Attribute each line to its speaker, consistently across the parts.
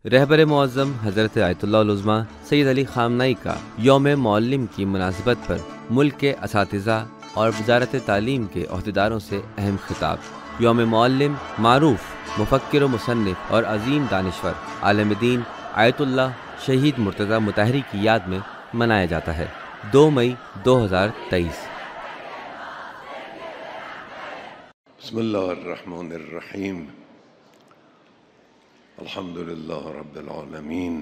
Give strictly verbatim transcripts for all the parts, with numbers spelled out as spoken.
Speaker 1: رہبر معظم حضرت آیت اللہ العظمیٰ سید علی خامنہئی کا یوم معلم کی مناسبت پر ملک کے اساتذہ اور وزارت تعلیم کے عہدیداروں سے اہم خطاب۔ یوم معلم معروف مفکر و مصنف اور عظیم دانشور عالم دین آیت اللہ شہید مرتضیٰ مطہری کی یاد میں منایا جاتا ہے، دو مئی دو ہزار تیئیس۔
Speaker 2: بسم اللہ الرحمن الرحیم، الحمد للہ رب العالمین،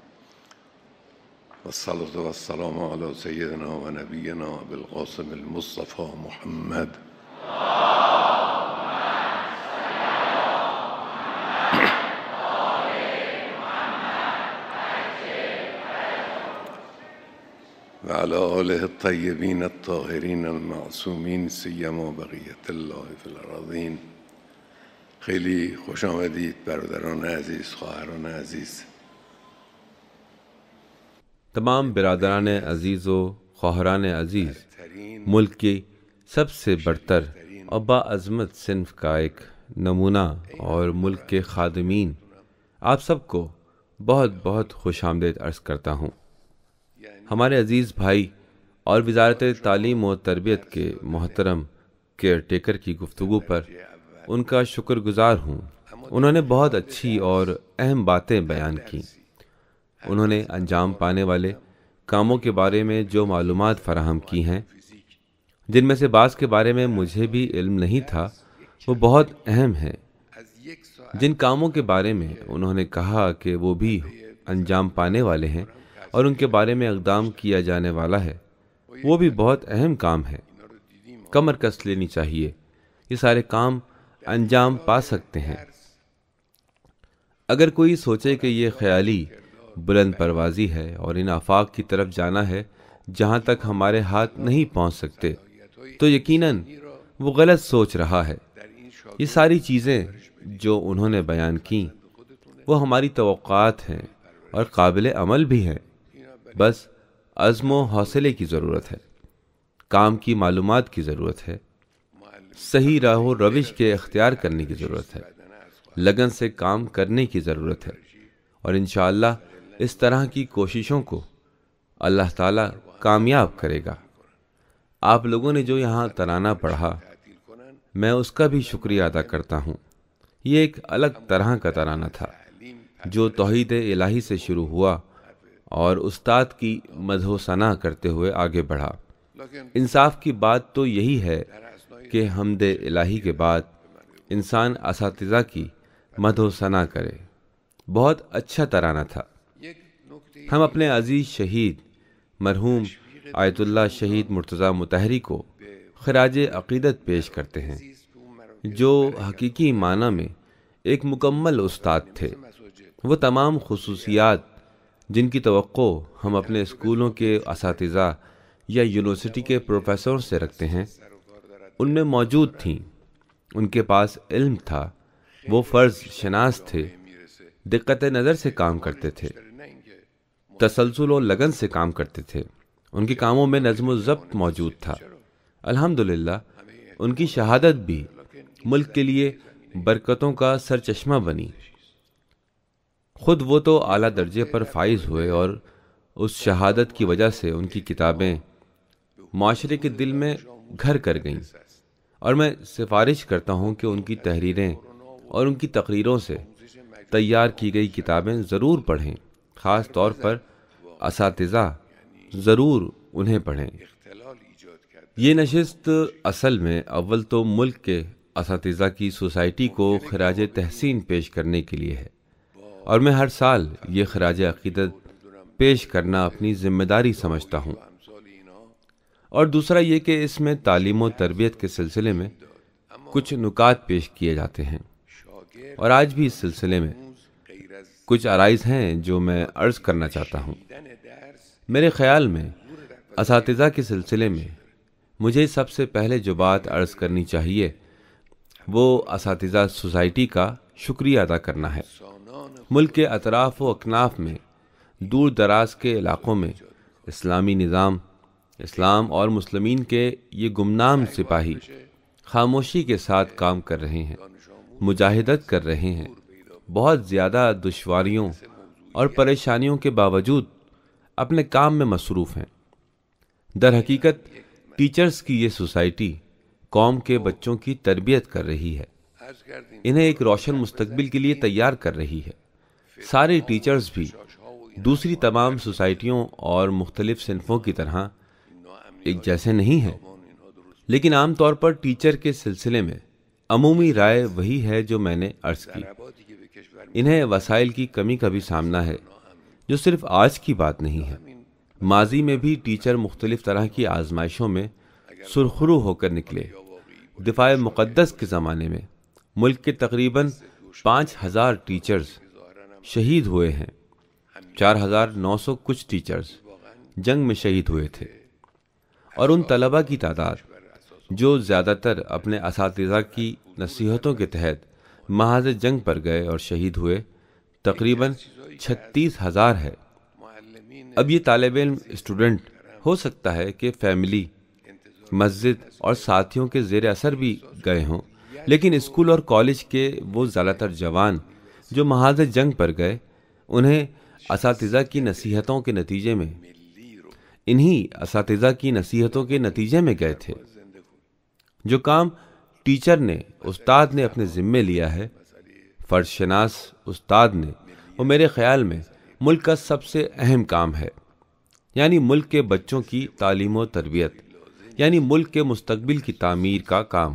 Speaker 2: والصلاة والسلام علی سیدنا و نبینا ابی القاسم المصطفى محمد وعلى آله الطيبين الطاهرين المعصومين سیما بقیة الله في الأراضین۔ خیلی خوش آمدید برادران عزیز، خواهران عزیز۔
Speaker 1: تمام برادران عزیز و خواہران عزیز، ملک کی سب سے برتر اور باعظمت صنف کا ایک نمونہ اور ملک کے خادمین، آپ سب کو بہت بہت خوش آمدید عرض کرتا ہوں۔ ہمارے عزیز بھائی اور وزارت تعلیم و تربیت کے محترم کیئر ٹیکر کی گفتگو پر ان کا شکر گزار ہوں۔ انہوں نے بہت اچھی اور اہم باتیں بیان کی۔ انہوں نے انجام پانے والے کاموں کے بارے میں جو معلومات فراہم کی ہیں، جن میں سے بعض کے بارے میں مجھے بھی علم نہیں تھا، وہ بہت اہم ہیں۔ جن کاموں کے بارے میں انہوں نے کہا کہ وہ بھی انجام پانے والے ہیں اور ان کے بارے میں اقدام کیا جانے والا ہے، وہ بھی بہت اہم کام ہے۔ کمر کس لینی چاہیے، یہ سارے کام انجام پا سکتے ہیں۔ اگر کوئی سوچے کہ یہ خیالی بلند پروازی ہے اور ان آفاق کی طرف جانا ہے جہاں تک ہمارے ہاتھ نہیں پہنچ سکتے، تو یقیناً وہ غلط سوچ رہا ہے۔ یہ ساری چیزیں جو انہوں نے بیان کیں وہ ہماری توقعات ہیں اور قابل عمل بھی ہیں، بس عزم و حوصلے کی ضرورت ہے، کام کی معلومات کی ضرورت ہے، صحیح راہ و روش کے اختیار کرنے کی ضرورت ہے، لگن سے کام کرنے کی ضرورت ہے، اور انشاءاللہ اس طرح کی کوششوں کو اللہ تعالیٰ کامیاب کرے گا۔ آپ لوگوں نے جو یہاں ترانہ پڑھا، میں اس کا بھی شکریہ ادا کرتا ہوں۔ یہ ایک الگ طرح کا ترانہ تھا جو توحید الہی سے شروع ہوا اور استاد کی مدح و ثنا کرتے ہوئے آگے بڑھا۔ انصاف کی بات تو یہی ہے کہ حمد الہی کے بعد انسان اساتذہ کی مدح و ثنا کرے۔ بہت اچھا ترانہ تھا۔ ہم اپنے عزیز شہید مرحوم آیت اللہ شہید مرتضیٰ مطہری کو خراج عقیدت پیش کرتے ہیں، جو حقیقی معنی میں ایک مکمل استاد تھے۔ وہ تمام خصوصیات جن کی توقع ہم اپنے اسکولوں کے اساتذہ یا یونیورسٹی کے پروفیسروں سے رکھتے ہیں، ان میں موجود تھیں۔ ان کے پاس علم تھا، وہ فرض شناس تھے، دقت نظر سے کام کرتے تھے، تسلسل و لگن سے کام کرتے تھے۔ ان کے کاموں میں نظم و ضبط موجود تھا۔ الحمدللہ ان کی شہادت بھی ملک کے لیے برکتوں کا سرچشمہ بنی۔ خود وہ تو اعلیٰ درجے پر فائز ہوئے اور اس شہادت کی وجہ سے ان کی کتابیں معاشرے کے دل میں گھر کر گئیں، اور میں سفارش کرتا ہوں کہ ان کی تحریریں اور ان کی تقریروں سے تیار کی گئی کتابیں ضرور پڑھیں، خاص طور پر اساتذہ ضرور انہیں پڑھیں۔ یہ نشست اصل میں اول تو ملک کے اساتذہ کی سوسائٹی کو خراج تحسین پیش کرنے کے لیے ہے، اور میں ہر سال یہ خراج عقیدت پیش کرنا اپنی ذمہ داری سمجھتا ہوں۔ اور دوسرا یہ کہ اس میں تعلیم و تربیت کے سلسلے میں کچھ نکات پیش کیے جاتے ہیں، اور آج بھی اس سلسلے میں کچھ عرائض ہیں جو میں عرض کرنا چاہتا ہوں۔ میرے خیال میں اساتذہ کے سلسلے میں مجھے سب سے پہلے جو بات عرض کرنی چاہیے وہ اساتذہ سوسائٹی کا شکریہ ادا کرنا ہے۔ ملک کے اطراف و اکناف میں، دور دراز کے علاقوں میں اسلامی نظام، اسلام اور مسلمین کے یہ گمنام سپاہی خاموشی کے ساتھ کام کر رہے ہیں، مجاہدت کر رہے ہیں، بہت زیادہ دشواریوں اور پریشانیوں کے باوجود اپنے کام میں مصروف ہیں۔ در حقیقت ٹیچرز کی یہ سوسائٹی قوم کے بچوں کی تربیت کر رہی ہے، انہیں ایک روشن مستقبل کے لیے تیار کر رہی ہے۔ سارے ٹیچرز بھی دوسری تمام سوسائٹیوں اور مختلف صنفوں کی طرح ایک جیسے نہیں ہیں، لیکن عام طور پر ٹیچر کے سلسلے میں عمومی رائے وہی ہے جو میں نے عرض کی۔ انہیں وسائل کی کمی کا بھی سامنا ہے، جو صرف آج کی بات نہیں ہے۔ ماضی میں بھی ٹیچر مختلف طرح کی آزمائشوں میں سرخرو ہو کر نکلے۔ دفاع مقدس کے زمانے میں ملک کے تقریباً پانچ ہزار ٹیچرز شہید ہوئے ہیں۔ چار ہزار نو سو کچھ ٹیچرز جنگ میں شہید ہوئے تھے، اور ان طلباء کی تعداد جو زیادہ تر اپنے اساتذہ کی نصیحتوں کے تحت محاذ جنگ پر گئے اور شہید ہوئے تقریباً چھتیس ہزار ہے۔ اب یہ طالب علم اسٹوڈنٹ ہو سکتا ہے کہ فیملی، مسجد اور ساتھیوں کے زیر اثر بھی گئے ہوں، لیکن اسکول اور کالج کے وہ زیادہ تر جوان جو محاذ جنگ پر گئے، انہیں اساتذہ کی نصیحتوں کے نتیجے میں انہی اساتذہ کی نصیحتوں کے نتیجے میں گئے تھے۔ جو کام ٹیچر نے، استاد نے اپنے ذمے لیا ہے، فرض شناس استاد نے، وہ میرے خیال میں ملک کا سب سے اہم کام ہے، یعنی ملک کے بچوں کی تعلیم و تربیت، یعنی ملک کے مستقبل کی تعمیر کا کام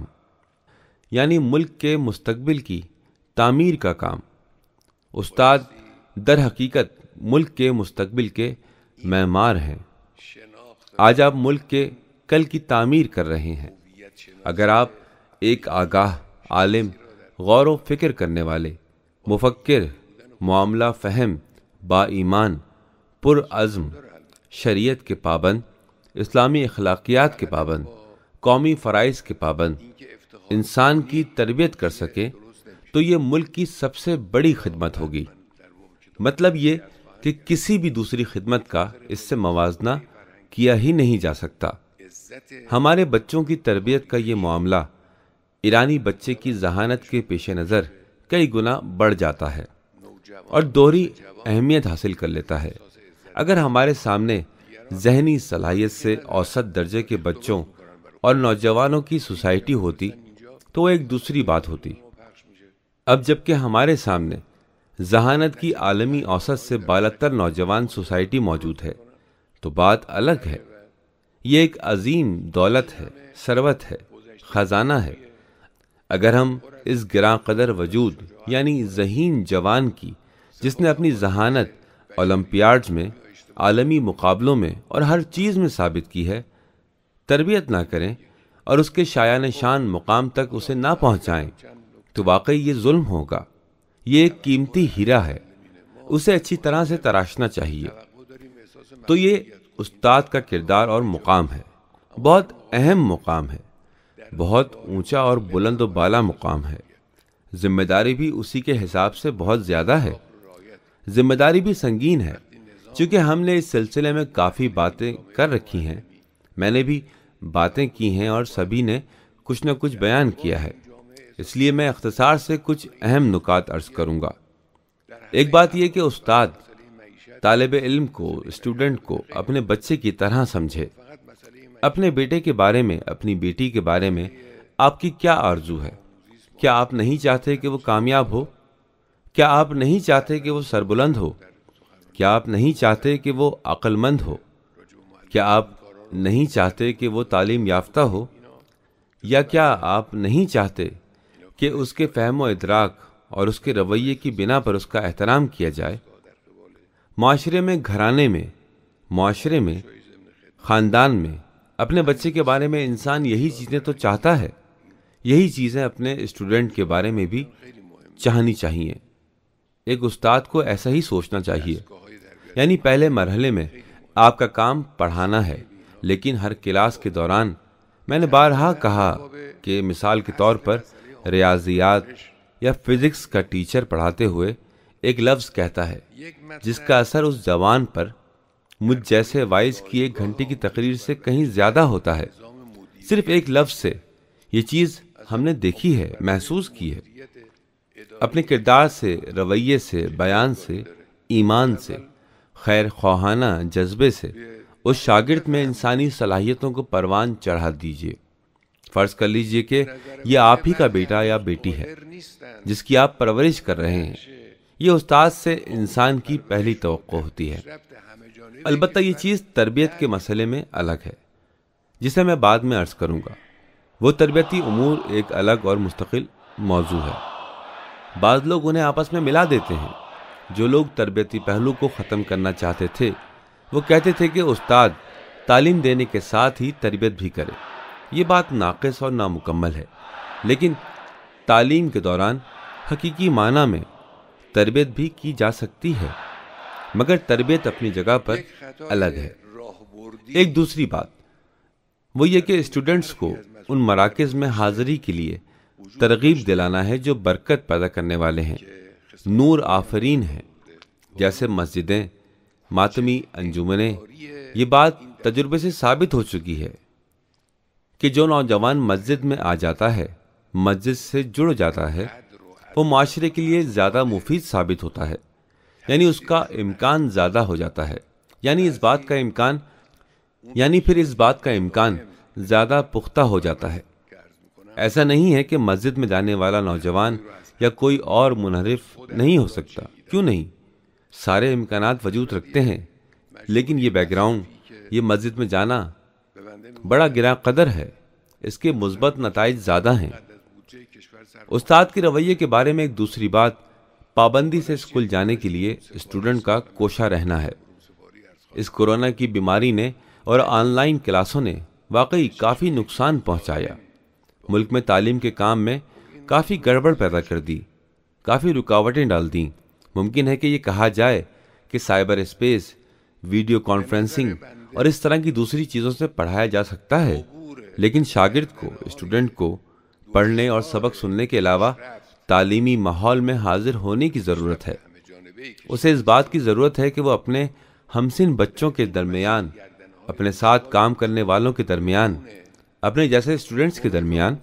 Speaker 1: یعنی ملک کے مستقبل کی تعمیر کا کام استاد در حقیقت ملک کے مستقبل کے معمار ہیں۔ آج آپ ملک کے کل کی تعمیر کر رہے ہیں۔ اگر آپ ایک آگاہ، عالم، غور و فکر کرنے والے، مفکر، معاملہ فہم، با ایمان، پر عزم، شریعت کے پابند، اسلامی اخلاقیات کے پابند، قومی فرائض کے پابند انسان کی تربیت کر سکے تو یہ ملک کی سب سے بڑی خدمت ہوگی۔ مطلب یہ کہ کسی بھی دوسری خدمت کا اس سے موازنہ کیا ہی نہیں جا سکتا۔ ہمارے بچوں کی تربیت کا یہ معاملہ ایرانی بچے کی ذہانت کے پیش نظر کئی گنا بڑھ جاتا ہے اور دوہری اہمیت حاصل کر لیتا ہے۔ اگر ہمارے سامنے ذہنی صلاحیت سے اوسط درجے کے بچوں اور نوجوانوں کی سوسائٹی ہوتی تو وہ ایک دوسری بات ہوتی۔ اب جب کہ ہمارے سامنے ذہانت کی عالمی اوسط سے بالاتر نوجوان سوسائٹی موجود ہے تو بات الگ ہے۔ یہ ایک عظیم دولت ہے، ثروت ہے، خزانہ ہے۔ اگر ہم اس گراں قدر وجود یعنی ذہین جوان کی، جس نے اپنی ذہانت اولمپیاڈز میں، عالمی مقابلوں میں اور ہر چیز میں ثابت کی ہے، تربیت نہ کریں اور اس کے شایان شان مقام تک اسے نہ پہنچائیں تو واقعی یہ ظلم ہوگا۔ یہ ایک قیمتی ہیرا ہے، اسے اچھی طرح سے تراشنا چاہیے۔ تو یہ استاد کا کردار اور مقام ہے، بہت اہم مقام ہے، بہت اونچا اور بلند و بالا مقام ہے۔ ذمہ داری بھی اسی کے حساب سے بہت زیادہ ہے، ذمہ داری بھی سنگین ہے۔ چونکہ ہم نے اس سلسلے میں کافی باتیں کر رکھی ہیں، میں نے بھی باتیں کی ہیں اور سبھی نے کچھ نہ کچھ بیان کیا ہے، اس لیے میں اختصار سے کچھ اہم نکات عرض کروں گا۔ ایک بات یہ کہ استاد طالب علم کو، اسٹوڈنٹ کو اپنے بچے کی طرح سمجھے۔ اپنے بیٹے کے بارے میں، اپنی بیٹی کے بارے میں آپ کی کیا آرزو ہے؟ کیا آپ نہیں چاہتے کہ وہ کامیاب ہو؟ کیا آپ نہیں چاہتے کہ وہ سربلند ہو؟ کیا آپ نہیں چاہتے کہ وہ عقل مند ہو؟ کیا آپ نہیں چاہتے کہ وہ تعلیم یافتہ ہو؟ یا کیا آپ نہیں چاہتے کہ اس کے فہم و ادراک اور اس کے رویے کی بنا پر اس کا احترام کیا جائے؟ معاشرے میں، گھرانے میں، معاشرے میں، خاندان میں اپنے بچے کے بارے میں انسان یہی چیزیں تو چاہتا ہے، یہی چیزیں اپنے اسٹوڈنٹ کے بارے میں بھی چاہنی چاہیے۔ ایک استاد کو ایسا ہی سوچنا چاہیے، یعنی پہلے مرحلے میں آپ کا کام پڑھانا ہے، لیکن ہر کلاس کے دوران میں نے بارہا کہا کہ مثال کے طور پر ریاضیات یا فزکس کا ٹیچر پڑھاتے ہوئے ایک لفظ کہتا ہے جس کا اثر اس جوان پر مجھ جیسے وائز کی ایک گھنٹے کی تقریر سے کہیں زیادہ ہوتا ہے۔ صرف ایک لفظ سے یہ چیز ہم نے دیکھی ہے، محسوس کی ہے۔ اپنے کردار سے، رویے سے، بیان سے، ایمان سے، خیر خواہانہ جذبے سے اس شاگرد میں انسانی صلاحیتوں کو پروان چڑھا دیجیے۔ فرض کر لیجئے کہ یہ آپ ہی کا بیٹا یا بیٹی ہے جس کی آپ پرورش کر رہے ہیں۔ یہ استاد سے انسان کی پہلی توقع ہوتی ہے۔ البتہ یہ چیز تربیت کے مسئلے میں الگ ہے، جسے میں بعد میں عرض کروں گا۔ وہ تربیتی امور ایک الگ اور مستقل موضوع ہے۔ بعض لوگ انہیں آپس میں ملا دیتے ہیں۔ جو لوگ تربیتی پہلو کو ختم کرنا چاہتے تھے وہ کہتے تھے کہ استاد تعلیم دینے کے ساتھ ہی تربیت بھی کرے۔ یہ بات ناقص اور نامکمل ہے، لیکن تعلیم کے دوران حقیقی معنی میں تربیت بھی کی جا سکتی ہے، مگر تربیت اپنی جگہ پر الگ ہے۔ ایک دوسری بات وہ یہ کہ اسٹوڈنٹس کو ان مراکز میں حاضری کے لیے ترغیب دلانا ہے جو برکت پیدا کرنے والے ہیں، نور آفرین ہیں، جیسے مسجدیں، ماتمی انجمنیں۔ یہ بات تجربے سے ثابت ہو چکی ہے کہ جو نوجوان مسجد میں آ جاتا ہے، مسجد سے جڑ جاتا ہے، وہ معاشرے کے لیے زیادہ مفید ثابت ہوتا ہے، یعنی اس کا امکان زیادہ ہو جاتا ہے، یعنی اس بات کا امکان یعنی پھر اس بات کا امکان زیادہ پختہ ہو جاتا ہے۔ ایسا نہیں ہے کہ مسجد میں جانے والا نوجوان یا کوئی اور منحرف نہیں ہو سکتا، کیوں نہیں؟ سارے امکانات وجود رکھتے ہیں، لیکن یہ بیک گراؤنڈ، یہ مسجد میں جانا بڑا گراں قدر ہے، اس کے مثبت نتائج زیادہ ہیں۔ استاد کے رویے کے بارے میں ایک دوسری بات پابندی سے اسکول جانے کے لیے اسٹوڈنٹ کا کوشاں رہنا ہے۔ اس کورونا کی بیماری نے اور آن لائن کلاسوں نے واقعی کافی نقصان پہنچایا، ملک میں تعلیم کے کام میں کافی گڑبڑ پیدا کر دی، کافی رکاوٹیں ڈال دیں۔ ممکن ہے کہ یہ کہا جائے کہ سائبر اسپیس، ویڈیو کانفرنسنگ اور اس طرح کی دوسری چیزوں سے پڑھایا جا سکتا ہے، لیکن شاگرد کو، اسٹوڈنٹ کو پڑھنے اور سبق سننے کے علاوہ تعلیمی ماحول میں حاضر ہونے کی ضرورت ہے۔ اسے اس بات کی ضرورت ہے کہ وہ اپنے ہمسن بچوں کے درمیان، اپنے ساتھ کام کرنے والوں کے درمیان، اپنے جیسے اسٹوڈنٹس کے درمیان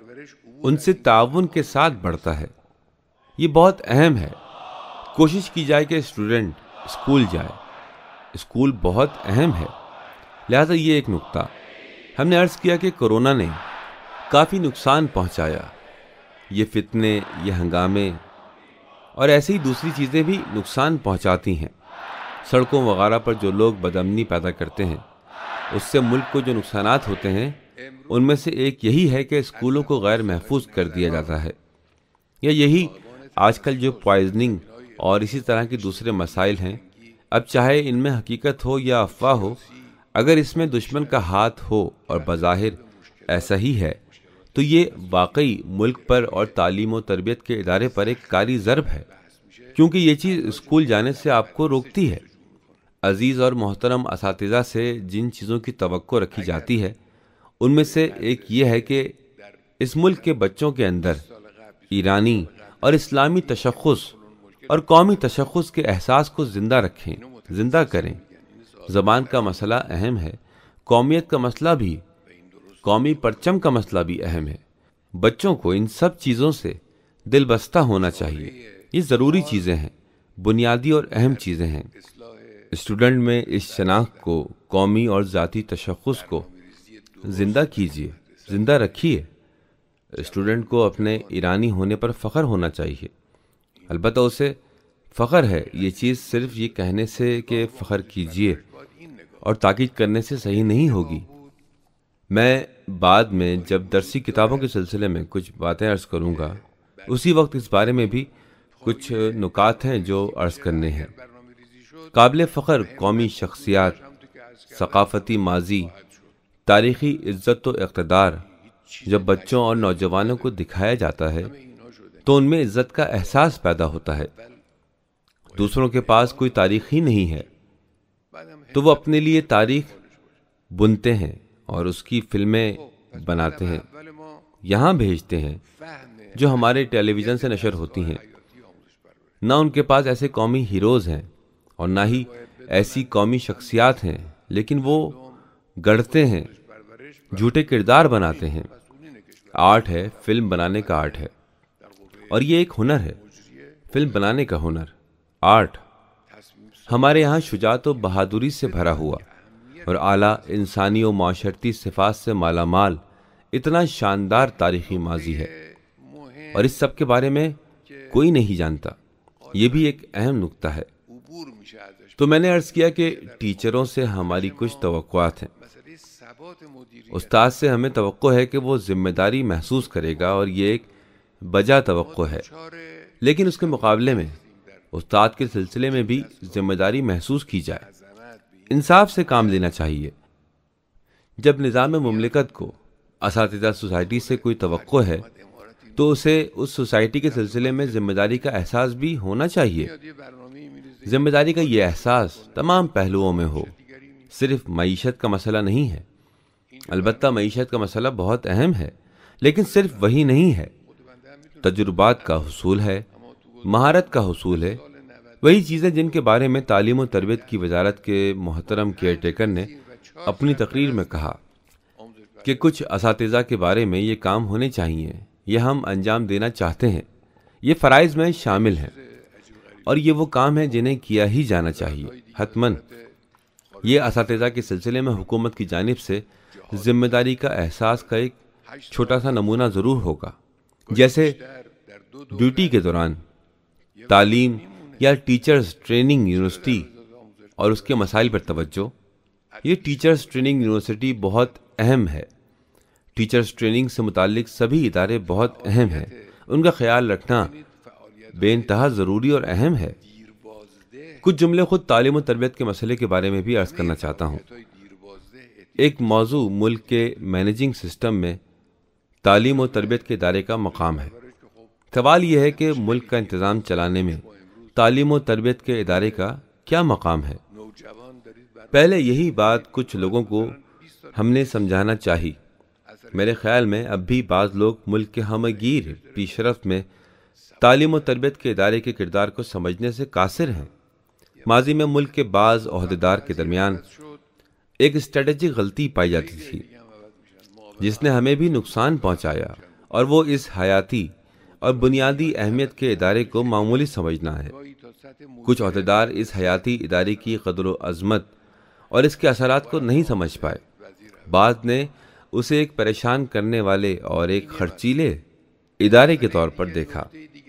Speaker 1: ان سے تعاون کے ساتھ بڑھتا ہے۔ یہ بہت اہم ہے۔ کوشش کی جائے کہ اسٹوڈنٹ اسکول جائے۔ اسکول بہت اہم ہے۔ لہذا یہ ایک نقطہ ہم نے عرض کیا کہ کورونا نے کافی نقصان پہنچایا۔ یہ فتنے، یہ ہنگامے اور ایسی ہی دوسری چیزیں بھی نقصان پہنچاتی ہیں۔ سڑکوں وغیرہ پر جو لوگ بدامنی پیدا کرتے ہیں، اس سے ملک کو جو نقصانات ہوتے ہیں، ان میں سے ایک یہی ہے کہ اسکولوں کو غیر محفوظ کر دیا جاتا ہے، یا یہی آج کل جو پوائزننگ اور اسی طرح کے دوسرے مسائل ہیں۔ اب چاہے ان میں حقیقت ہو یا افواہ ہو، اگر اس میں دشمن کا ہاتھ ہو اور بظاہر ایسا ہی ہے، تو یہ واقعی ملک پر اور تعلیم و تربیت کے ادارے پر ایک کاری ضرب ہے، کیونکہ یہ چیز اسکول جانے سے آپ کو روکتی ہے۔ عزیز اور محترم اساتذہ سے جن چیزوں کی توقع رکھی جاتی ہے، ان میں سے ایک یہ ہے کہ اس ملک کے بچوں کے اندر ایرانی اور اسلامی تشخص اور قومی تشخص کے احساس کو زندہ رکھیں، زندہ کریں۔ زبان کا مسئلہ اہم ہے، قومیت کا مسئلہ بھی، قومی پرچم کا مسئلہ بھی اہم ہے۔ بچوں کو ان سب چیزوں سے دل بستہ ہونا چاہیے۔ یہ ضروری چیزیں ہیں، بنیادی اور اہم چیزیں ہیں۔ اسٹوڈنٹ میں اس شناخت کو، قومی اور ذاتی تشخص کو زندہ کیجیے، زندہ رکھیے۔ اسٹوڈنٹ کو اپنے ایرانی ہونے پر فخر ہونا چاہیے۔ البتہ اسے فخر ہے، یہ چیز صرف یہ کہنے سے کہ فخر کیجیے اور تاکید کرنے سے صحیح نہیں ہوگی۔ میں بعد میں جب درسی کتابوں کے سلسلے میں کچھ باتیں عرض کروں گا، اسی وقت اس بارے میں بھی کچھ نکات ہیں جو عرض کرنے ہیں۔ قابل فخر قومی شخصیات، ثقافتی ماضی، تاریخی عزت و اقتدار جب بچوں اور نوجوانوں کو دکھایا جاتا ہے تو ان میں عزت کا احساس پیدا ہوتا ہے۔ دوسروں کے پاس کوئی تاریخ ہی نہیں ہے تو وہ اپنے لیے تاریخ بنتے ہیں اور اس کی فلمیں بناتے ہیں، یہاں بھیجتے ہیں، جو ہمارے ٹیلی ویژن سے نشر ہوتی ہیں۔ نہ ان کے پاس ایسے قومی ہیروز ہیں اور نہ ہی ایسی قومی شخصیات ہیں، لیکن وہ گڑھتے ہیں، جھوٹے کردار بناتے ہیں۔ آرٹ ہے، فلم بنانے کا آرٹ ہے، اور یہ ایک ہنر ہے۔ فلم بنانے کا ہنر، آرٹ ہمارے یہاں شجاعت و بہادری سے بھرا ہوا اور اعلیٰ انسانی و معاشرتی صفات سے مالا مال اتنا شاندار تاریخی ماضی ہے، اور اس سب کے بارے میں کوئی نہیں جانتا۔ یہ بھی ایک اہم نکتہ ہے۔ تو میں نے عرض کیا کہ ٹیچروں سے ہماری کچھ توقعات ہیں۔ استاد سے ہمیں توقع ہے کہ وہ ذمہ داری محسوس کرے گا، اور یہ ایک بجا توقع ہے، لیکن اس کے مقابلے میں استاد کے سلسلے میں بھی ذمہ داری محسوس کی جائے۔ انصاف سے کام لینا چاہیے۔ جب نظام مملکت کو اساتذہ سوسائٹی سے کوئی توقع ہے تو اسے اس سوسائٹی کے سلسلے میں ذمہ داری کا احساس بھی ہونا چاہیے۔ ذمہ داری کا یہ احساس تمام پہلوؤں میں ہو، صرف معیشت کا مسئلہ نہیں ہے۔ البتہ معیشت کا مسئلہ بہت اہم ہے، لیکن صرف وہی نہیں ہے۔ تجربات کا حصول ہے، مہارت کا حصول ہے، وہی چیزیں جن کے بارے میں تعلیم و تربیت کی وزارت کے محترم کیئر ٹیکر نے اپنی تقریر میں کہا کہ کچھ اساتذہ کے بارے میں یہ کام ہونے چاہیے، یہ ہم انجام دینا چاہتے ہیں، یہ فرائض میں شامل ہیں، اور یہ وہ کام ہیں جنہیں کیا ہی جانا چاہیے حتماً۔ یہ اساتذہ کے سلسلے میں حکومت کی جانب سے ذمہ داری کا احساس کا ایک چھوٹا سا نمونہ ضرور ہوگا، جیسے ڈیوٹی کے دوران تعلیم یا ٹیچرز ٹریننگ یونیورسٹی اور اس کے مسائل پر توجہ۔ یہ ٹیچرز ٹریننگ یونیورسٹی بہت اہم ہے۔ ٹیچرز ٹریننگ سے متعلق سبھی ادارے بہت اہم ہیں، ان کا خیال رکھنا بے انتہا ضروری اور اہم ہے۔ کچھ جملے خود تعلیم و تربیت کے مسئلے کے بارے میں بھی عرض کرنا چاہتا ہوں۔ ایک موضوع ملک کے مینیجنگ سسٹم میں تعلیم و تربیت کے ادارے کا مقام ہے۔ سوال یہ ہے کہ ملک کا انتظام چلانے میں تعلیم و تربیت کے ادارے کا کیا مقام ہے؟ پہلے یہی بات کچھ لوگوں کو ہم نے سمجھانا چاہی۔ میرے خیال میں اب بھی بعض لوگ ملک کے ہمگیر پیش رفت میں تعلیم و تربیت کے ادارے کے کردار کو سمجھنے سے قاصر ہیں۔ ماضی میں ملک کے بعض عہدیدار کے درمیان ایک اسٹریٹجک غلطی پائی جاتی تھی جس نے ہمیں بھی نقصان پہنچایا، اور وہ اس حیاتی اور بنیادی اہمیت کے ادارے کو معمولی سمجھنا ہے۔ کچھ عہدیدار اس حیاتی ادارے کی قدر و عظمت اور اس کے اثرات کو نہیں سمجھ پائے۔ بعض نے اسے ایک پریشان کرنے والے اور ایک خرچیلے ادارے کے طور پر دیکھا۔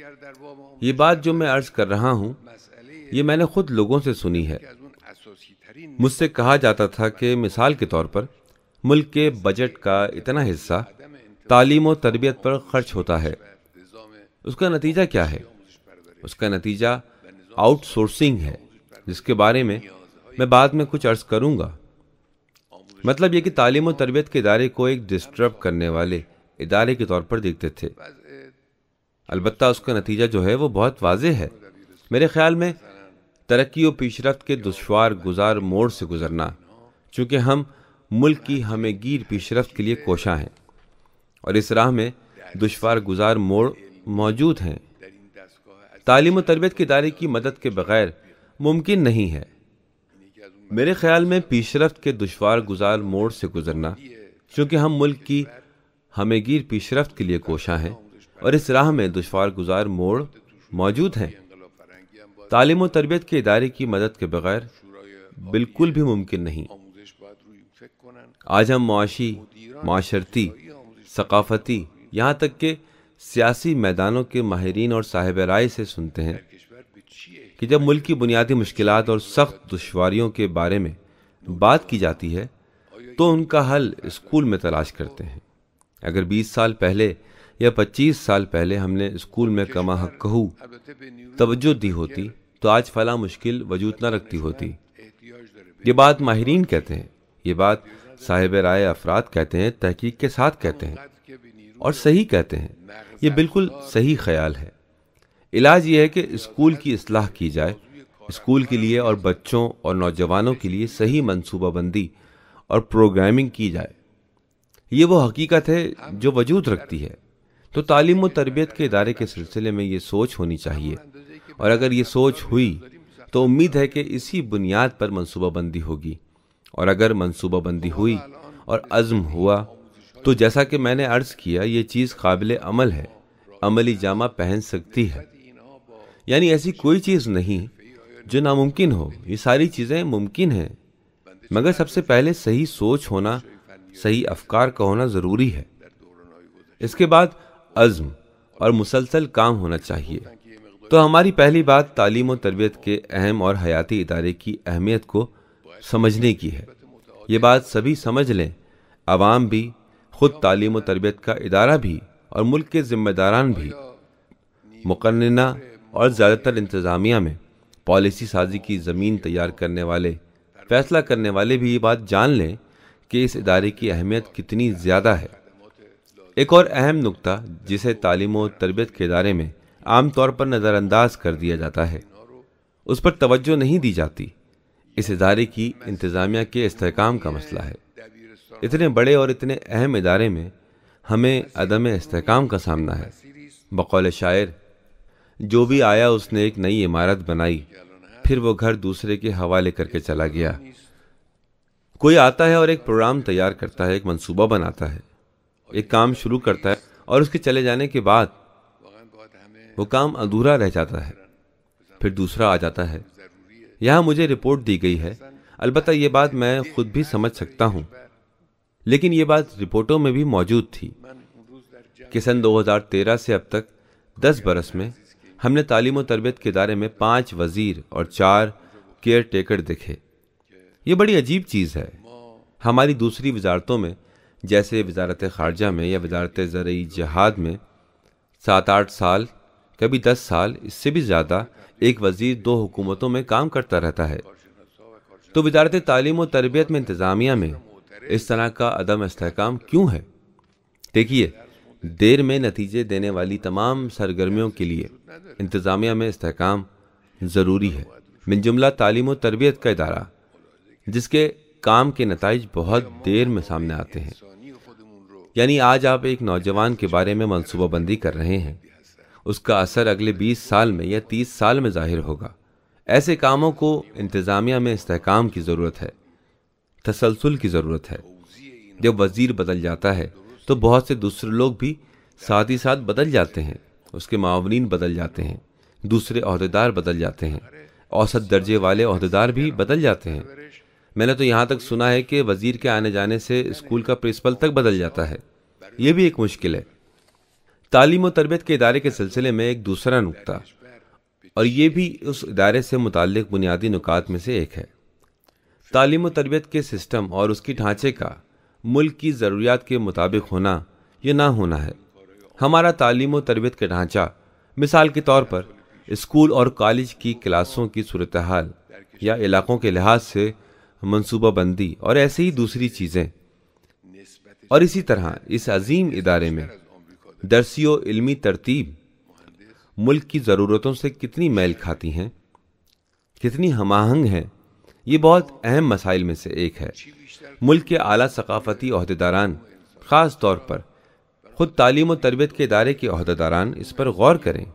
Speaker 1: یہ بات جو میں عرض کر رہا ہوں، یہ میں نے خود لوگوں سے سنی ہے۔ مجھ سے کہا جاتا تھا کہ مثال کے طور پر ملک کے بجٹ کا اتنا حصہ تعلیم و تربیت پر خرچ ہوتا ہے۔ اس کا نتیجہ کیا ہے؟ اس کا نتیجہ آؤٹ سورسنگ ہے، جس کے بارے میں میں بعد میں کچھ عرض کروں گا۔ مطلب یہ کہ تعلیم و تربیت کے ادارے کو ایک ڈسٹرب کرنے والے ادارے کے طور پر دیکھتے تھے۔ البتہ اس کا نتیجہ جو ہے وہ بہت واضح ہے۔ میرے خیال میں ترقی و پیش رفت کے دشوار گزار موڑ سے گزرنا، چونکہ ہم ملک کی ہمہ گیر پیش رفت کے لیے کوشاں ہیں، اور اس راہ میں دشوار گزار موڑ موجود ہیں۔ تعلیم و تربیت کے ادارے کی مدد کے بغیر ممکن نہیں ہے۔ میرے خیال میں پیش رفت کے دشوار گزار موڑ سے گزرنا، چونکہ ہم ملک کی ہمہ گیر پیش رفت کے لیے کوشاں ہیں، اور اس راہ میں دشوار گزار موڑ موجود ہیں۔ تعلیم و تربیت کے ادارے کی مدد کے بغیر بالکل بھی ممکن نہیں۔ آج ہم معاشی، معاشرتی، ثقافتی، یہاں تک کہ سیاسی میدانوں کے ماہرین اور صاحب رائے سے سنتے ہیں کہ جب ملک کی بنیادی مشکلات اور سخت دشواریوں کے بارے میں بات کی جاتی ہے تو ان کا حل اسکول میں تلاش کرتے ہیں۔ اگر بیس سال پہلے یا پچیس سال پہلے ہم نے اسکول میں کما حق کہو توجہ دی ہوتی تو آج فلاں مشکل وجود نہ رکھتی ہوتی۔ یہ بات ماہرین کہتے ہیں، یہ بات صاحب رائے افراد کہتے ہیں، تحقیق کے ساتھ کہتے ہیں، اور صحیح کہتے ہیں۔ یہ بالکل صحیح خیال ہے۔ علاج یہ ہے کہ اسکول کی اصلاح کی جائے، اسکول کے لیے اور بچوں اور نوجوانوں کے لیے صحیح منصوبہ بندی اور پروگرامنگ کی جائے۔ یہ وہ حقیقت ہے جو وجود رکھتی ہے۔ تو تعلیم و تربیت کے ادارے کے سلسلے میں یہ سوچ ہونی چاہیے، اور اگر یہ سوچ ہوئی تو امید ہے کہ اسی بنیاد پر منصوبہ بندی ہوگی، اور اگر منصوبہ بندی ہوئی اور عزم ہوا تو جیسا کہ میں نے عرض کیا، یہ چیز قابل عمل ہے، عملی جامہ پہن سکتی ہے۔ یعنی ایسی کوئی چیز نہیں جو ناممکن ہو، یہ ساری چیزیں ممکن ہیں، مگر سب سے پہلے صحیح سوچ ہونا، صحیح افکار کا ہونا ضروری ہے۔ اس کے بعد عزم اور مسلسل کام ہونا چاہیے۔ تو ہماری پہلی بات تعلیم و تربیت کے اہم اور حیاتی ادارے کی اہمیت کو سمجھنے کی ہے۔ یہ بات سبھی سمجھ لیں، عوام بھی، خود تعلیم و تربیت کا ادارہ بھی، اور ملک کے ذمہ داران بھی، مقننہ اور زیادہ تر انتظامیہ میں پالیسی سازی کی زمین تیار کرنے والے، فیصلہ کرنے والے بھی یہ بات جان لیں کہ اس ادارے کی اہمیت کتنی زیادہ ہے۔ ایک اور اہم نکتہ جسے تعلیم و تربیت کے ادارے میں عام طور پر نظر انداز کر دیا جاتا ہے، اس پر توجہ نہیں دی جاتی، اس ادارے کی انتظامیہ کے استحکام کا مسئلہ ہے۔ اتنے بڑے اور اتنے اہم ادارے میں ہمیں عدم استحکام کا سامنا ہے۔ بقول شاعر، جو بھی آیا اس نے ایک نئی عمارت بنائی، پھر وہ گھر دوسرے کے حوالے کر کے چلا گیا۔ کوئی آتا ہے اور ایک پروگرام تیار کرتا ہے، ایک منصوبہ بناتا ہے، ایک کام شروع کرتا ہے، اور اس کے چلے جانے کے بعد وہ کام ادھورا رہ جاتا ہے، پھر دوسرا آ جاتا ہے۔ یہاں مجھے رپورٹ دی گئی ہے، البتہ یہ بات میں خود بھی سمجھ سکتا ہوں، لیکن یہ بات رپورٹوں میں بھی موجود تھی کہ سن دو ہزار تیرہ سے اب تک دس برس میں ہم نے تعلیم و تربیت کے ادارے میں پانچ وزیر اور چار کیئر ٹیکر دیکھے۔ یہ بڑی عجیب چیز ہے۔ ہماری دوسری وزارتوں میں، جیسے وزارت خارجہ میں یا وزارت زرعی جہاد میں، سات آٹھ سال، کبھی دس سال، اس سے بھی زیادہ ایک وزیر دو حکومتوں میں کام کرتا رہتا ہے۔ تو وزارت تعلیم و تربیت میں انتظامیہ میں اس طرح کا عدم استحکام کیوں ہے؟ دیکھیے، دیر میں نتیجے دینے والی تمام سرگرمیوں کے لیے انتظامیہ میں استحکام ضروری ہے، من جملہ تعلیم و تربیت کا ادارہ، جس کے کام کے نتائج بہت دیر میں سامنے آتے ہیں۔ یعنی آج آپ ایک نوجوان کے بارے میں منصوبہ بندی کر رہے ہیں، اس کا اثر اگلے بیس سال میں یا تیس سال میں ظاہر ہوگا۔ ایسے کاموں کو انتظامیہ میں استحکام کی ضرورت ہے، تسلسل کی ضرورت ہے۔ جب وزیر بدل جاتا ہے تو بہت سے دوسرے لوگ بھی ساتھ ہی ساتھ بدل جاتے ہیں، اس کے معاونین بدل جاتے ہیں، دوسرے عہدیدار بدل جاتے ہیں، اوسط درجے والے عہدیدار بھی بدل جاتے ہیں۔ میں نے تو یہاں تک سنا ہے کہ وزیر کے آنے جانے سے اسکول کا پرنسپل تک بدل جاتا ہے۔ یہ بھی ایک مشکل ہے۔ تعلیم و تربیت کے ادارے کے سلسلے میں ایک دوسرا نکتہ، اور یہ بھی اس ادارے سے متعلق بنیادی نکات میں سے ایک ہے۔ تعلیم و تربیت کے سسٹم اور اس کی ڈھانچے کا ملک کی ضروریات کے مطابق ہونا یا نہ ہونا ہے۔ ہمارا تعلیم و تربیت کا ڈھانچہ، مثال کے طور پر اسکول اور کالج کی کلاسوں کی صورتحال یا علاقوں کے لحاظ سے منصوبہ بندی اور ایسے ہی دوسری چیزیں، اور اسی طرح اس عظیم ادارے میں درسی و علمی ترتیب ملک کی ضرورتوں سے کتنی میل کھاتی ہیں، کتنی ہم آہنگ ہیں، یہ بہت اہم مسائل میں سے ایک ہے۔ ملک کے اعلیٰ ثقافتی عہدیداران، خاص طور پر خود تعلیم و تربیت کے ادارے کے عہدیداران، اس پر غور کریں۔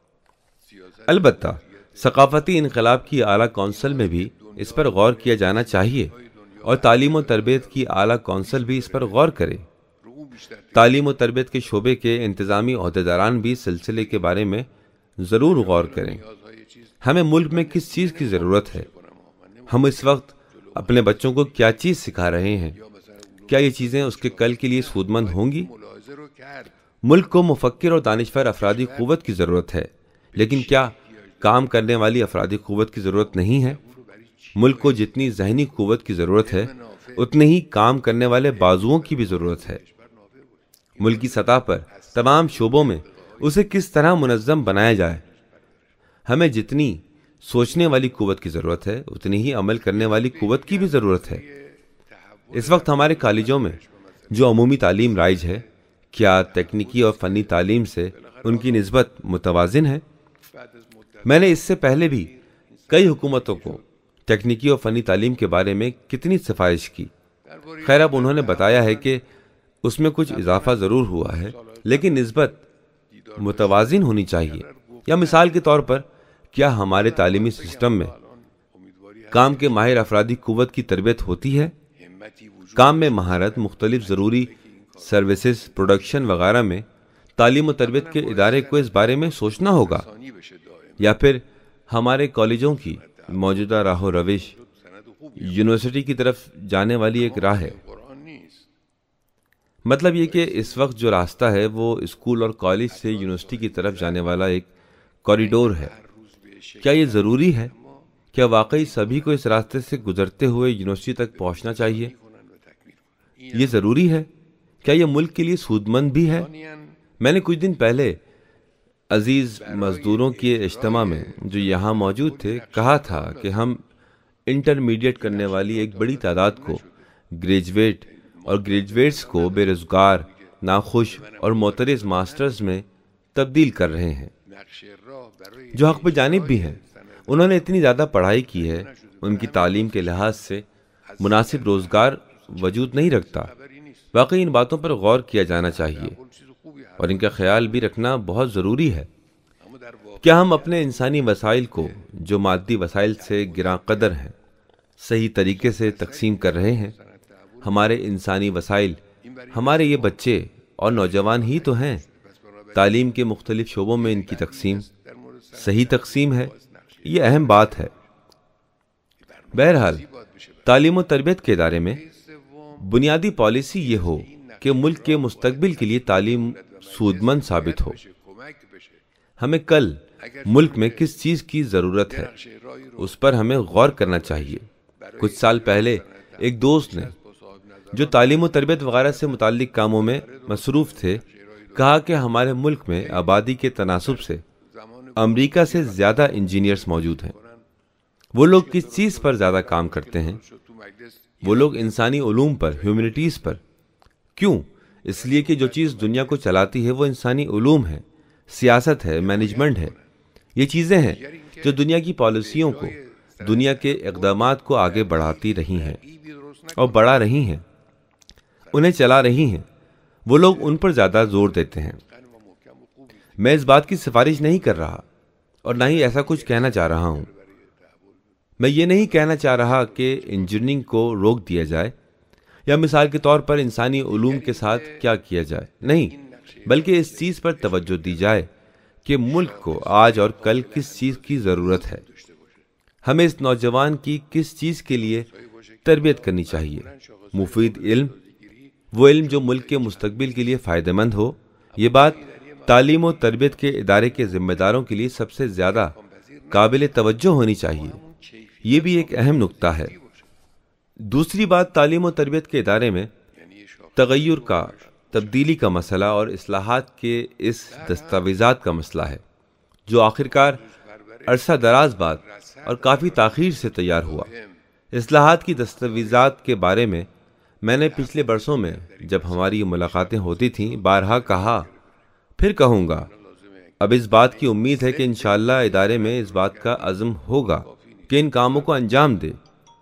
Speaker 1: البتہ ثقافتی انقلاب کی اعلیٰ کونسل میں بھی اس پر غور کیا جانا چاہیے، اور تعلیم و تربیت کی اعلیٰ کونسل بھی اس پر غور کرے۔ تعلیم و تربیت کے شعبے کے انتظامی عہدیداران بھی سلسلے کے بارے میں ضرور غور کریں۔ ہمیں ملک میں کس چیز کی ضرورت ہے؟ ہم اس وقت اپنے بچوں کو کیا چیز سکھا رہے ہیں؟ کیا یہ چیزیں اس کے کل کے لیے سود مند ہوں گی؟ ملک کو مفکر اور دانشور افرادی قوت کی ضرورت ہے، لیکن کیا کام کرنے والی افرادی قوت کی ضرورت نہیں ہے؟ ملک کو جتنی ذہنی قوت کی ضرورت ہے، اتنے ہی کام کرنے والے بازوؤں کی بھی ضرورت ہے۔ ملکی سطح پر تمام شعبوں میں اسے کس طرح منظم بنایا جائے۔ ہمیں جتنی سوچنے والی قوت کی ضرورت ہے، اتنی ہی عمل کرنے والی قوت کی بھی ضرورت ہے۔ اس وقت ہمارے کالجوں میں جو عمومی تعلیم رائج ہے، کیا تکنیکی اور فنی تعلیم سے ان کی نسبت متوازن ہے؟ میں نے اس سے پہلے بھی کئی حکومتوں کو تکنیکی اور فنی تعلیم کے بارے میں کتنی سفارش کی۔ خیر، اب انہوں نے بتایا ہے کہ اس میں کچھ اضافہ ضرور ہوا ہے، لیکن نسبت متوازن ہونی چاہیے۔ یا مثال کے طور پر، کیا ہمارے تعلیمی سسٹم میں کام کے ماہر افرادی قوت کی تربیت ہوتی ہے؟ کام میں مہارت، مختلف ضروری سروسز، پروڈکشن وغیرہ میں تعلیم و تربیت کے ادارے کو اس بارے میں سوچنا ہوگا۔ یا پھر ہمارے کالجوں کی موجودہ راہ و روش یونیورسٹی کی طرف جانے والی ایک راہ ہے۔ مطلب یہ کہ اس وقت جو راستہ ہے وہ اسکول اور کالج سے یونیورسٹی کی طرف جانے والا ایک کوریڈور ہے۔ کیا یہ ضروری ہے؟ کیا واقعی سبھی کو اس راستے سے گزرتے ہوئے یونیورسٹی تک پہنچنا چاہیے؟ یہ ضروری ہے؟ کیا یہ ملک کے لیے سود مند بھی ہے؟ میں نے کچھ دن پہلے عزیز مزدوروں کے اجتماع میں جو یہاں موجود تھے کہا تھا کہ ہم انٹرمیڈیٹ کرنے والی ایک بڑی تعداد کو گریجویٹ اور گریجویٹس کو بے روزگار، ناخوش اور معترض ماسٹرز میں تبدیل کر رہے ہیں، جو حق پہ جانب بھی ہیں۔ انہوں نے اتنی زیادہ پڑھائی کی ہے، ان کی تعلیم کے لحاظ سے مناسب روزگار وجود نہیں رکھتا۔ واقعی ان باتوں پر غور کیا جانا چاہیے اور ان کا خیال بھی رکھنا بہت ضروری ہے۔ کیا ہم اپنے انسانی وسائل کو جو مادی وسائل سے گراں قدر ہیں صحیح طریقے سے تقسیم کر رہے ہیں؟ ہمارے انسانی وسائل ہمارے یہ بچے اور نوجوان ہی تو ہیں۔ تعلیم کے مختلف شعبوں میں ان کی تقسیم صحیح تقسیم ہے، یہ اہم بات ہے۔ بہرحال تعلیم و تربیت کے ادارے میں بنیادی پالیسی یہ ہو کہ ملک کے مستقبل کے لیے تعلیم سودمند ثابت ہو۔ ہمیں کل ملک میں کس چیز کی ضرورت ہے اس پر ہمیں غور کرنا چاہیے۔ کچھ سال پہلے ایک دوست نے جو تعلیم و تربیت وغیرہ سے متعلق کاموں میں مصروف تھے کہا کہ ہمارے ملک میں آبادی کے تناسب سے امریکہ سے زیادہ انجینئرز موجود ہیں۔ وہ لوگ کس چیز پر زیادہ کام کرتے ہیں؟ وہ لوگ انسانی علوم پر، ہیومینٹیز پر۔ کیوں؟ اس لیے کہ جو چیز دنیا کو چلاتی ہے وہ انسانی علوم ہے، سیاست ہے، مینجمنٹ ہے۔ یہ چیزیں ہیں جو دنیا کی پالیسیوں کو، دنیا کے اقدامات کو آگے بڑھاتی رہی ہیں اور بڑھا رہی ہیں، انہیں چلا رہی ہیں۔ وہ لوگ ان پر زیادہ زور دیتے ہیں۔ میں اس بات کی سفارش نہیں کر رہا اور نہ ہی ایسا کچھ کہنا چاہ رہا ہوں۔ میں یہ نہیں کہنا چاہ رہا کہ انجینئرنگ کو روک دیا جائے یا مثال کے طور پر انسانی علوم کے ساتھ کیا کیا جائے، نہیں، بلکہ اس چیز پر توجہ دی جائے کہ ملک کو آج اور کل کس چیز کی ضرورت ہے، ہمیں اس نوجوان کی کس چیز کے لیے تربیت کرنی چاہیے۔ مفید علم، وہ علم جو ملک کے مستقبل کے لیے فائدہ مند ہو۔ یہ بات تعلیم و تربیت کے ادارے کے ذمہ داروں کے لیے سب سے زیادہ قابل توجہ ہونی چاہیے۔ یہ بھی ایک اہم نکتہ ہے۔ دوسری بات، تعلیم و تربیت کے ادارے میں تغیر کا، تبدیلی کا مسئلہ اور اصلاحات کے اس دستاویزات کا مسئلہ ہے جو آخرکار عرصہ دراز بعد اور کافی تاخیر سے تیار ہوا۔ اصلاحات کی دستاویزات کے بارے میں میں نے پچھلے برسوں میں جب ہماری ملاقاتیں ہوتی تھیں بارہا کہا، پھر کہوں گا۔ اب اس بات کی امید ہے کہ انشاءاللہ ادارے میں اس بات کا عزم ہوگا کہ ان کاموں کو انجام دے۔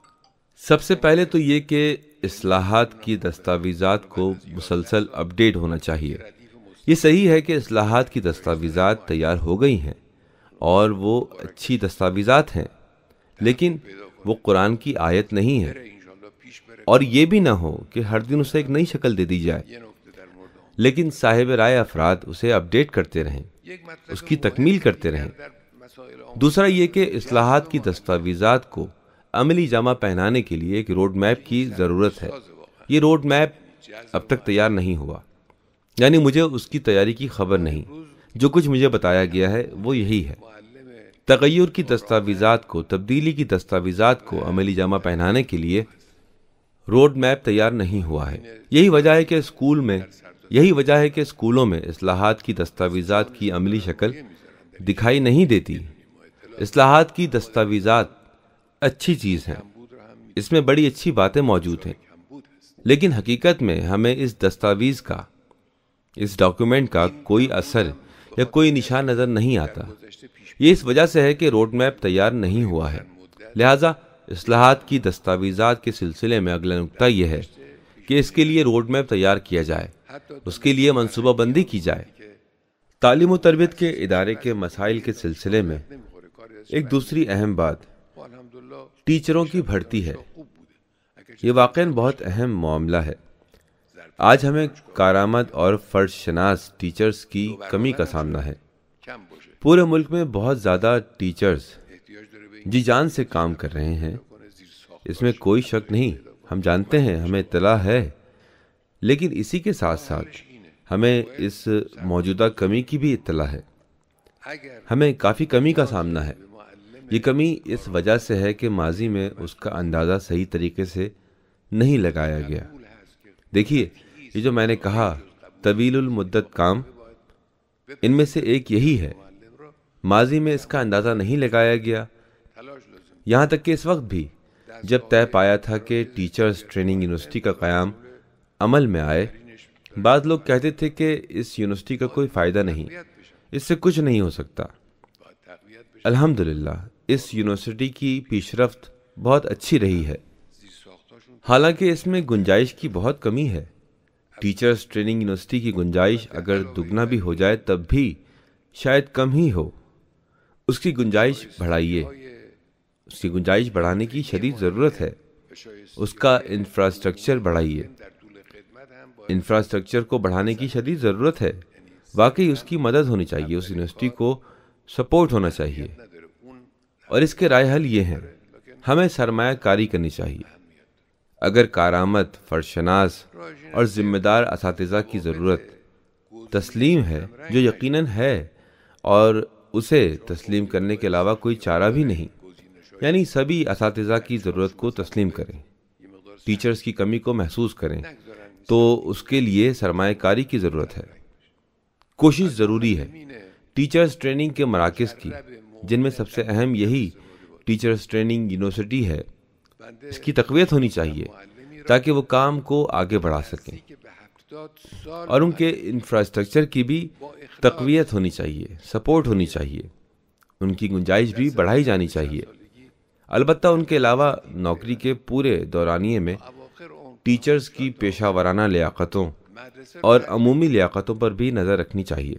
Speaker 1: سب سے پہلے تو یہ کہ اصلاحات کی دستاویزات کو مسلسل اپ ڈیٹ ہونا چاہیے۔ یہ صحیح ہے کہ اصلاحات کی دستاویزات تیار ہو گئی ہیں اور وہ اچھی دستاویزات ہیں، لیکن وہ قرآن کی آیت نہیں ہے، اور یہ بھی نہ ہو کہ ہر دن اسے ایک نئی شکل دے دی جائے، لیکن صاحب رائے افراد اسے اپ ڈیٹ کرتے رہیں، اس کی تکمیل کرتے رہیں۔ دوسرا یہ کہ اصلاحات کی دستاویزات کو عملی جامہ پہنانے کے لیے ایک روڈ میپ کی ضرورت ہے۔ یہ روڈ میپ اب تک تیار نہیں ہوا، یعنی مجھے اس کی تیاری کی خبر نہیں۔ جو کچھ مجھے بتایا گیا ہے وہ یہی ہے۔ تغیر کی دستاویزات کو، تبدیلی کی دستاویزات کو عملی جامہ پہنانے کے لیے روڈ میپ تیار نہیں ہوا ہے۔ یہی وجہ ہے کہ اسکول میں یہی وجہ ہے کہ اسکولوں میں اصلاحات کی دستاویزات کی عملی شکل دکھائی نہیں دیتی۔ اصلاحات کی دستاویزات اچھی چیز ہیں، اس میں بڑی اچھی باتیں موجود ہیں، لیکن حقیقت میں ہمیں اس دستاویز کا، اس ڈاکیومنٹ کا کوئی اثر یا کوئی نشان نظر نہیں آتا۔ یہ اس وجہ سے ہے کہ روڈ میپ تیار نہیں ہوا ہے۔ لہٰذا اصلاحات کی دستاویزات کے سلسلے میں اگلا نکتہ یہ ہے کہ اس کے لیے روڈ میپ تیار کیا جائے، اس کے لیے منصوبہ بندی کی جائے۔ تعلیم و تربیت کے ادارے کے مسائل کے سلسلے میں ایک دوسری اہم بات ٹیچروں کی بھرتی ہے۔ یہ واقعاً بہت اہم معاملہ ہے۔ آج ہمیں کارآمد اور فرد شناس ٹیچرز کی کمی کا سامنا ہے۔ پورے ملک میں بہت زیادہ ٹیچرز جی جان سے کام کر رہے ہیں، اس میں کوئی شک نہیں، ہم جانتے ہیں، ہمیں اطلاع ہے، لیکن اسی کے ساتھ ساتھ ہمیں اس موجودہ کمی کی بھی اطلاع ہے۔ ہمیں کافی کمی کا سامنا ہے۔ یہ کمی اس وجہ سے ہے کہ ماضی میں اس کا اندازہ صحیح طریقے سے نہیں لگایا گیا۔ دیکھیے، یہ جو میں نے کہا طویل المدت کام، ان میں سے ایک یہی ہے۔ ماضی میں اس کا اندازہ نہیں لگایا گیا، یہاں تک کہ اس وقت بھی جب طے پایا تھا کہ ٹیچرز ٹریننگ یونیورسٹی کا قیام عمل میں آئے، بعض لوگ کہتے تھے کہ اس یونیورسٹی کا کوئی فائدہ نہیں، اس سے کچھ نہیں ہو سکتا۔ الحمدللہ اس یونیورسٹی کی پیش رفت بہت اچھی رہی ہے، حالانکہ اس میں گنجائش کی بہت کمی ہے۔ ٹیچرز ٹریننگ یونیورسٹی کی گنجائش اگر دگنا بھی ہو جائے تب بھی شاید کم ہی ہو۔ اس کی گنجائش بڑھائیے، اس کی گنجائش بڑھانے کی شدید ضرورت ہے۔ اس کا انفراسٹرکچر بڑھائیے، انفراسٹرکچر کو بڑھانے کی شدید ضرورت ہے۔ واقعی اس کی مدد ہونی چاہیے، اس یونیورسٹی کو سپورٹ ہونا چاہیے، اور اس کے رائے حل یہ ہیں۔ ہمیں سرمایہ کاری کرنی چاہیے۔ اگر کارآمد، فرشناس اور ذمہ دار اساتذہ کی ضرورت تسلیم ہے، جو یقیناً ہے، اور اسے تسلیم کرنے کے علاوہ کوئی چارہ بھی نہیں، یعنی سبھی اساتذہ کی ضرورت کو تسلیم کریں، ٹیچرز کی کمی کو محسوس کریں، تو اس کے لیے سرمایہ کاری کی ضرورت ہے۔ کوشش ضروری ہے ٹیچرز ٹریننگ کے مراکز کی، جن میں سب سے اہم یہی ٹیچرز ٹریننگ یونیورسٹی ہے، اس کی تقویت ہونی چاہیے تاکہ وہ کام کو آگے بڑھا سکیں، اور ان کے انفراسٹرکچر کی بھی تقویت ہونی چاہیے، سپورٹ ہونی چاہیے، ان کی گنجائش بھی بڑھائی جانی چاہیے۔ البتہ ان کے علاوہ نوکری کے پورے دورانیے میں ٹیچرز کی پیشہ ورانہ لیاقتوں اور عمومی لیاقتوں پر بھی نظر رکھنی چاہیے۔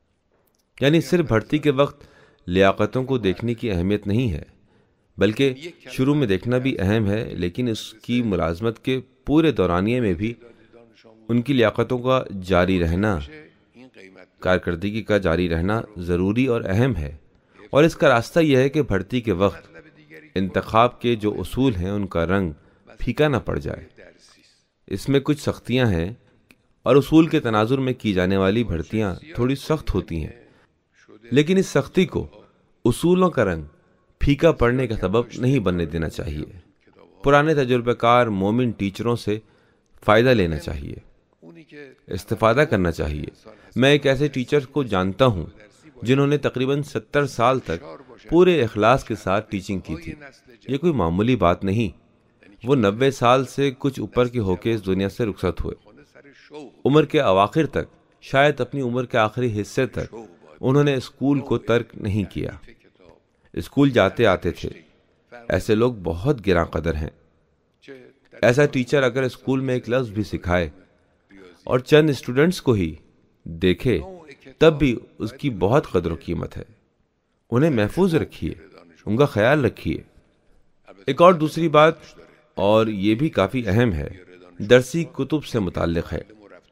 Speaker 1: یعنی صرف بھرتی کے وقت لیاقتوں کو دیکھنے کی اہمیت نہیں ہے، بلکہ شروع میں دیکھنا بھی اہم ہے، لیکن اس کی ملازمت کے پورے دورانیے میں بھی ان کی لیاقتوں کا جاری رہنا، کارکردگی کا جاری رہنا ضروری اور اہم ہے۔ اور اس کا راستہ یہ ہے کہ بھرتی کے وقت انتخاب کے جو اصول ہیں ان کا رنگ پھیکا نہ پڑ جائے۔ اس میں کچھ سختیاں ہیں، اور اصول کے تناظر میں کی جانے والی بھرتیاں تھوڑی سخت ہوتی ہیں، لیکن اس سختی کو اصولوں کا رنگ پھیکا پڑنے کا سبب نہیں بننے دینا چاہیے۔ پرانے تجربہ کار مومن ٹیچروں سے فائدہ لینا چاہیے، استفادہ کرنا چاہیے۔ میں ایک ایسے ٹیچر کو جانتا ہوں جنہوں نے تقریباً ستر سال تک پورے اخلاص کے ساتھ ٹیچنگ کی تھی۔ یہ کوئی معمولی بات نہیں۔ وہ نوے سال سے کچھ اوپر کے ہو کے اس دنیا سے رخصت ہوئے۔ عمر کے اواخر تک، شاید اپنی عمر کے آخری حصے تک، انہوں نے اسکول کو ترک نہیں کیا، اسکول جاتے آتے تھے۔ ایسے لوگ بہت گراں قدر ہیں۔ ایسا ٹیچر اگر اسکول میں ایک لفظ بھی سکھائے اور چند اسٹوڈنٹس کو ہی دیکھے، تب بھی اس کی بہت قدر و قیمت ہے۔ انہیں محفوظ رکھیے، ان کا خیال رکھیے۔ ایک اور دوسری بات، اور یہ بھی کافی اہم ہے، درسی کتب سے متعلق ہے۔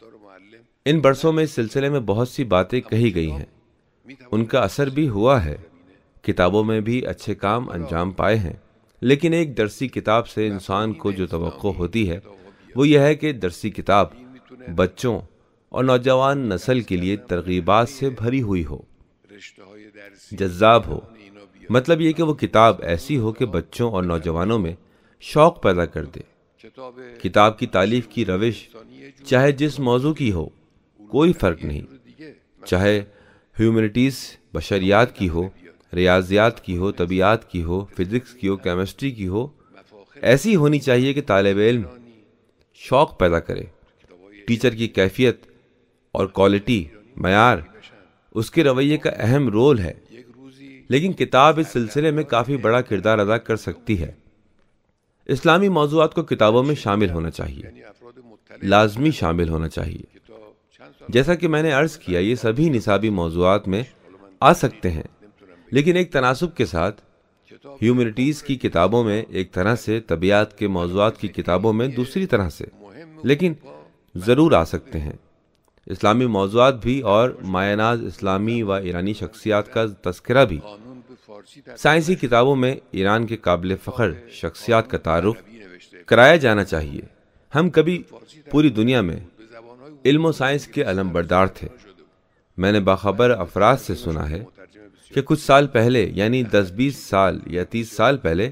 Speaker 1: ان برسوں میں اس سلسلے میں بہت سی باتیں کہی گئی ہیں، ان کا اثر بھی ہوا ہے، کتابوں میں بھی اچھے کام انجام پائے ہیں، لیکن ایک درسی کتاب سے انسان کو جو توقع ہوتی ہے وہ یہ ہے کہ درسی کتاب بچوں اور نوجوان نسل کے لیے ترغیبات سے بھری ہوئی ہو، جذاب ہو۔ مطلب یہ کہ وہ کتاب ایسی ہو کہ بچوں اور نوجوانوں میں شوق پیدا کر دے۔ کتاب کی تالیف کی روش چاہے جس موضوع کی ہو، کوئی فرق نہیں، چاہے ہیومینٹیز بشریات کی ہو، ریاضیات کی ہو، طبیعیات کی ہو، فزکس کی ہو، کیمسٹری کی ہو، ایسی ہونی چاہیے کہ طالب علم شوق پیدا کرے۔ ٹیچر کی کیفیت اور کوالٹی، معیار، اس کے رویے کا اہم رول ہے، لیکن کتاب اس سلسلے میں کافی بڑا کردار ادا کر سکتی ہے۔ اسلامی موضوعات کو کتابوں میں شامل ہونا چاہیے، لازمی شامل ہونا چاہیے۔ جیسا کہ میں نے عرض کیا، یہ سبھی نصابی موضوعات میں آ سکتے ہیں، لیکن ایک تناسب کے ساتھ۔ ہیومینٹیز کی کتابوں میں ایک طرح سے، طبیعیات کے موضوعات کی کتابوں میں دوسری طرح سے، لیکن ضرور آ سکتے ہیں۔ اسلامی موضوعات بھی اور مایہ ناز اسلامی و ایرانی شخصیات کا تذکرہ بھی۔ سائنسی کتابوں میں ایران کے قابل فخر شخصیات کا تعارف کرایا جانا چاہیے۔ ہم کبھی پوری دنیا میں علم و سائنس کے علم بردار تھے۔ میں نے باخبر افراد سے سنا ہے کہ کچھ سال پہلے، یعنی دس بیس سال یا تیس سال پہلے،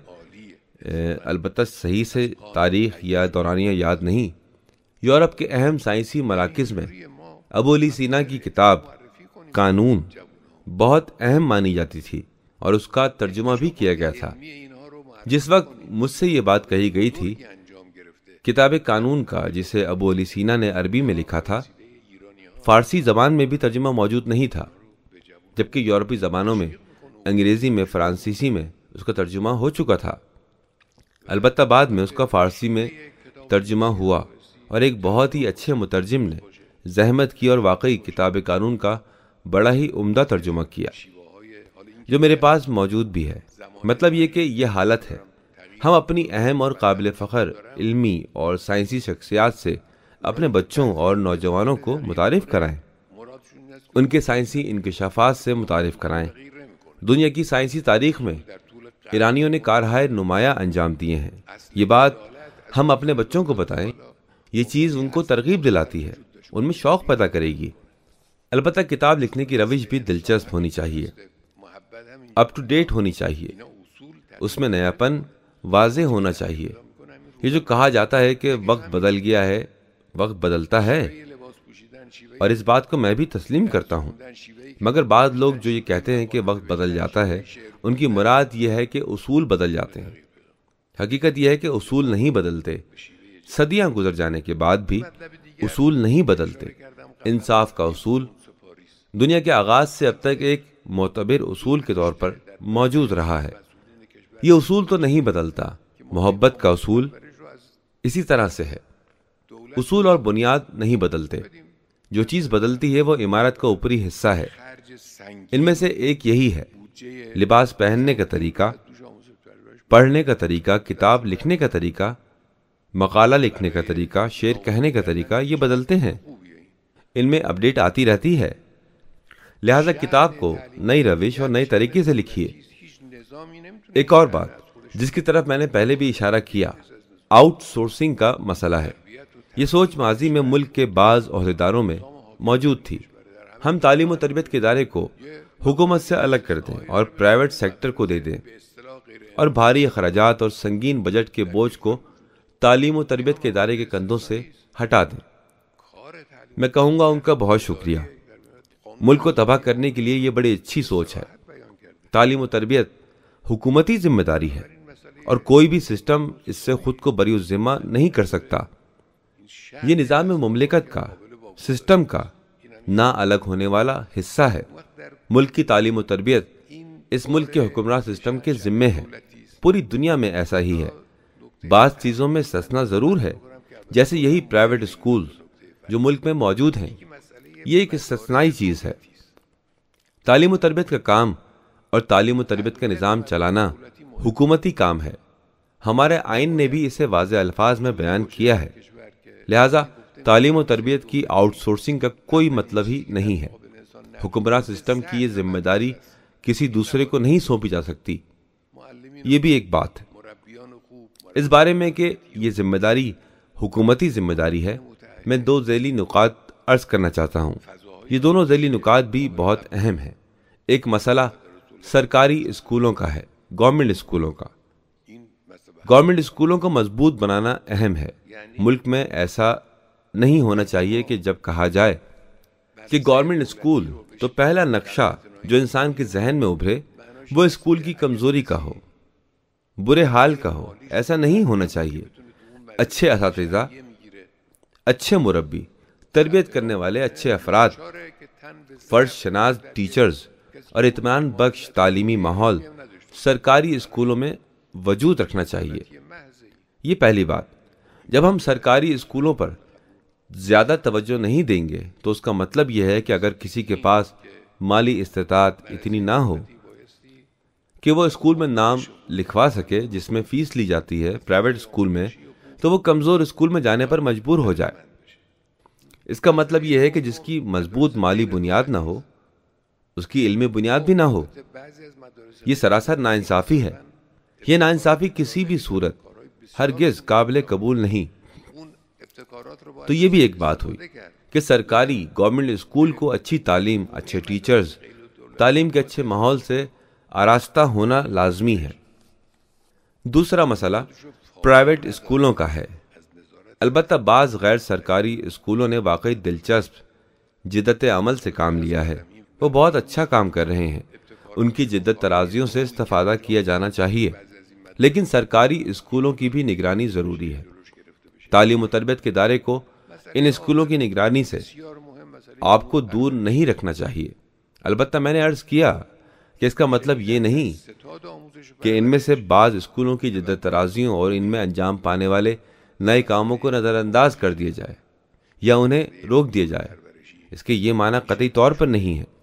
Speaker 1: البتہ صحیح سے تاریخ یا دورانیہ یاد نہیں، یورپ کے اہم سائنسی مراکز میں ابو علی سینا کی کتاب قانون بہت اہم مانی جاتی تھی اور اس کا ترجمہ بھی کیا گیا تھا۔ جس وقت مجھ سے یہ بات کہی گئی تھی، کتاب قانون کا، جسے ابو علی سینا نے عربی میں لکھا تھا، فارسی زبان میں بھی ترجمہ موجود نہیں تھا، جبکہ یورپی زبانوں میں، انگریزی میں، فرانسیسی میں اس کا ترجمہ ہو چکا تھا۔ البتہ بعد میں اس کا فارسی میں ترجمہ ہوا اور ایک بہت ہی اچھے مترجم نے زحمت کی اور واقعی کتاب قانون کا بڑا ہی عمدہ ترجمہ کیا، جو میرے پاس موجود بھی ہے۔ مطلب یہ کہ یہ حالت ہے، ہم اپنی اہم اور قابل فخر علمی اور سائنسی شخصیات سے اپنے بچوں اور نوجوانوں کو متعارف کرائیں، ان کے سائنسی انکشافات سے متعارف کرائیں۔ دنیا کی سائنسی تاریخ میں ایرانیوں نے کارہائے نمایاں انجام دیے ہیں۔ یہ بات ہم اپنے بچوں کو بتائیں، یہ چیز ان کو ترغیب دلاتی ہے، ان میں شوق پیدا کرے گی۔ البتہ کتاب لکھنے کی روش بھی دلچسپ ہونی چاہیے، اپ ٹو ڈیٹ ہونی چاہیے، اس میں نیا پن واضح ہونا چاہیے۔ یہ جو کہا جاتا ہے کہ وقت بدل گیا ہے، وقت بدلتا ہے، اور اس بات کو میں بھی تسلیم کرتا ہوں، مگر بعض لوگ جو یہ کہتے ہیں کہ وقت بدل جاتا ہے، ان کی مراد یہ ہے کہ اصول بدل جاتے ہیں۔ حقیقت یہ ہے کہ اصول نہیں بدلتے، صدیاں گزر جانے کے بعد بھی اصول نہیں بدلتے۔ انصاف کا اصول دنیا کے آغاز سے اب تک ایک معتبر اصول کے طور پر موجود رہا ہے، یہ اصول تو نہیں بدلتا۔ محبت کا اصول اسی طرح سے ہے، اصول اور بنیاد نہیں بدلتے، جو چیز بدلتی ہے وہ عمارت کا اوپری حصہ ہے۔ ان میں سے ایک یہی ہے، لباس پہننے کا طریقہ، پڑھنے کا طریقہ، کتاب لکھنے کا طریقہ، مقالہ لکھنے کا طریقہ، شعر کہنے کا طریقہ، یہ بدلتے ہیں، ان میں اپڈیٹ آتی رہتی ہے۔ لہذا کتاب کو نئی روش اور نئے طریقے سے لکھیے۔ ایک اور بات جس کی طرف میں نے پہلے بھی اشارہ کیا، آؤٹ سورسنگ کا مسئلہ ہے۔ یہ سوچ ماضی میں ملک کے بعض عہدیداروں میں موجود تھی۔ ہم تعلیم و تربیت کے ادارے کو حکومت سے الگ کر دیں اور پرائیویٹ سیکٹر کو دے دیں، اور بھاری اخراجات اور سنگین بجٹ کے بوجھ کو تعلیم و تربیت کے ادارے کے کندھوں سے ہٹا دیں۔ میں کہوں گا ان کا بہت شکریہ۔ ملک کو تباہ کرنے کے لیے یہ بڑی اچھی سوچ ہے۔ تعلیم و تربیت حکومتی ذمہ داری ہے، اور کوئی بھی سسٹم اس سے خود کو بری الذمہ نہیں کر سکتا۔ یہ نظام مملکت کا، سسٹم کا نہ الگ ہونے والا حصہ ہے۔ ملک کی تعلیم و تربیت اس ملک کے حکمراں سسٹم کے ذمے ہے۔ پوری دنیا میں ایسا ہی ہے۔ بعض چیزوں میں استثنا ضرور ہے، جیسے یہی پرائیویٹ اسکول جو ملک میں موجود ہیں، یہ ایک استثنائی چیز ہے۔ تعلیم و تربیت کا کام اور تعلیم و تربیت کا نظام چلانا حکومتی کام ہے۔ ہمارے آئین نے بھی اسے واضح الفاظ میں بیان کیا ہے۔ لہذا تعلیم و تربیت کی آؤٹ سورسنگ کا کوئی مطلب ہی نہیں ہے۔ حکمراں سسٹم کی یہ ذمہ داری کسی دوسرے کو نہیں سونپی جا سکتی۔ یہ بھی ایک بات ہے اس بارے میں کہ یہ ذمہ داری حکومتی ذمہ داری ہے۔ میں دو ذیلی نکات عرض کرنا چاہتا ہوں۔ یہ دونوں ذیلی نکات بھی بہت اہم ہیں۔ ایک مسئلہ سرکاری اسکولوں کا ہے، گورنمنٹ اسکولوں کا۔ گورنمنٹ اسکولوں کو مضبوط بنانا اہم ہے۔ ملک میں ایسا نہیں ہونا چاہیے کہ جب کہا جائے کہ گورنمنٹ اسکول، تو پہلا نقشہ جو انسان کے ذہن میں ابھرے وہ اسکول کی کمزوری کا ہو، برے حال کا ہو۔ ایسا نہیں ہونا چاہیے۔ اچھے اساتذہ، اچھے مربی، تربیت کرنے والے اچھے افراد، فرض شناس ٹیچرز اور اطمینان بخش تعلیمی ماحول سرکاری اسکولوں میں وجود رکھنا چاہیے۔ یہ پہلی بات۔ جب ہم سرکاری اسکولوں پر زیادہ توجہ نہیں دیں گے تو اس کا مطلب یہ ہے کہ اگر کسی کے پاس مالی استطاعت اتنی نہ ہو کہ وہ اسکول میں نام لکھوا سکے جس میں فیس لی جاتی ہے پرائیویٹ اسکول میں، تو وہ کمزور اسکول میں جانے پر مجبور ہو جائے۔ اس کا مطلب یہ ہے کہ جس کی مضبوط مالی بنیاد نہ ہو اس کی علمی بنیاد بھی نہ ہو. یہ سراسر ناانصافی ہے. یہ ناانصافی کسی بھی صورت ہرگز قابل قبول نہیں. تو یہ بھی ایک بات ہوئی کہ سرکاری گورنمنٹ اسکول کو اچھی تعلیم، اچھے ٹیچرز، تعلیم کے اچھے ماحول سے آراستہ ہونا لازمی ہے. دوسرا مسئلہ پرائیویٹ اسکولوں کا ہے. البتہ بعض غیر سرکاری اسکولوں نے واقعی دلچسپ جدت عمل سے کام لیا ہے. وہ بہت اچھا کام کر رہے ہیں. ان کی جدت ترازیوں سے استفادہ کیا جانا چاہیے. لیکن سرکاری اسکولوں کی بھی نگرانی ضروری ہے. تعلیم و تربیت کے ادارے کو ان اسکولوں کی نگرانی سے آپ کو دور نہیں رکھنا چاہیے. البتہ میں نے عرض کیا کہ اس کا مطلب یہ نہیں کہ ان میں سے بعض اسکولوں کی جدت ترازیوں اور ان میں انجام پانے والے نئے کاموں کو نظر انداز کر دیا جائے یا انہیں روک دیا جائے. اس کے یہ معنی قطعی طور پر نہیں ہے.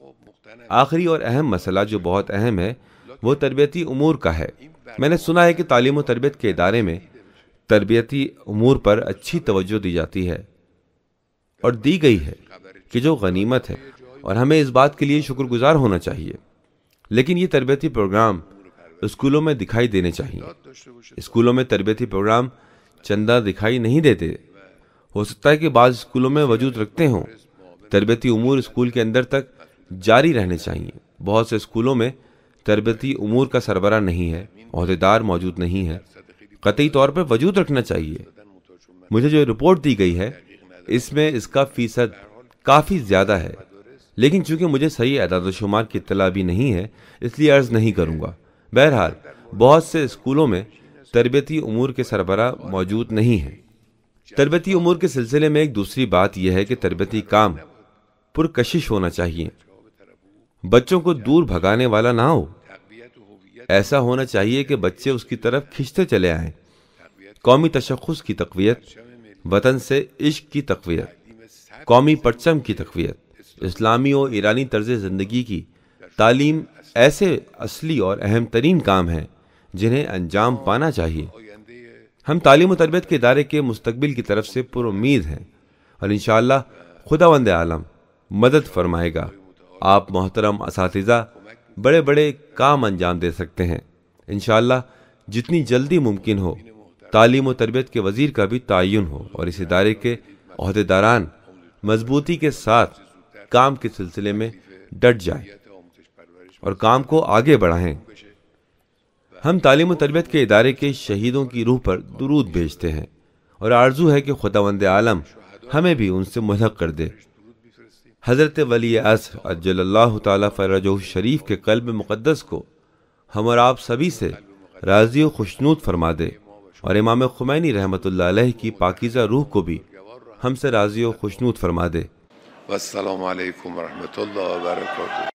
Speaker 1: آخری اور اہم مسئلہ جو بہت اہم ہے وہ تربیتی امور کا ہے. میں نے سنا ہے کہ تعلیم و تربیت کے ادارے میں تربیتی امور پر اچھی توجہ دی جاتی ہے اور دی گئی ہے کہ جو غنیمت ہے اور ہمیں اس بات کے لیے شکر گزار ہونا چاہیے. لیکن یہ تربیتی پروگرام اسکولوں میں دکھائی دینے چاہیے. اسکولوں میں تربیتی پروگرام چندہ دکھائی نہیں دیتے. ہو سکتا ہے کہ بعض اسکولوں میں وجود رکھتے ہوں. تربیتی امور اسکول کے اندر تک جاری رہنے چاہیے. بہت سے اسکولوں میں تربیتی امور کا سربراہ نہیں ہے، عہدیدار موجود نہیں ہے. قطعی طور پر وجود رکھنا چاہیے. مجھے جو رپورٹ دی گئی ہے اس میں اس کا فیصد کافی زیادہ ہے. لیکن چونکہ مجھے صحیح اعداد و شمار کی اطلاع بھی نہیں ہے اس لیے عرض نہیں کروں گا. بہرحال بہت سے اسکولوں میں تربیتی امور کے سربراہ موجود نہیں ہیں. تربیتی امور کے سلسلے میں ایک دوسری بات یہ ہے کہ تربیتی کام پرکشش ہونا چاہیے. بچوں کو دور بھگانے والا نہ ہو. ایسا ہونا چاہیے کہ بچے اس کی طرف کھنچتے چلے آئیں. قومی تشخص کی تقویت، وطن سے عشق کی تقویت، قومی پرچم کی تقویت، اسلامی و ایرانی طرز زندگی کی تعلیم ایسے اصلی اور اہم ترین کام ہیں جنہیں انجام پانا چاہیے. ہم تعلیم و تربیت کے ادارے کے مستقبل کی طرف سے پر امید ہیں اور انشاءاللہ خداوند عالم مدد فرمائے گا. آپ محترم اساتذہ بڑے بڑے کام انجام دے سکتے ہیں. انشاءاللہ جتنی جلدی ممکن ہو تعلیم و تربیت کے وزیر کا بھی تعین ہو اور اس ادارے کے عہدیداران مضبوطی کے ساتھ کام کے سلسلے میں ڈٹ جائیں اور کام کو آگے بڑھائیں. ہم تعلیم و تربیت کے ادارے کے شہیدوں کی روح پر درود بھیجتے ہیں اور آرزو ہے کہ خداوند عالم ہمیں بھی ان سے ملحق کر دے. حضرت ولی عصر عجل اللہ تعالیٰ فرجہ شریف کے قلب مقدس کو ہم اور آپ سبھی سے راضی و خوشنود فرما دے اور امام خمینی رحمۃ اللہ علیہ کی پاکیزہ روح کو بھی ہم سے راضی و خوشنود فرما دے.
Speaker 2: والسلام علیکم ورحمۃ اللہ وبرکاتہ.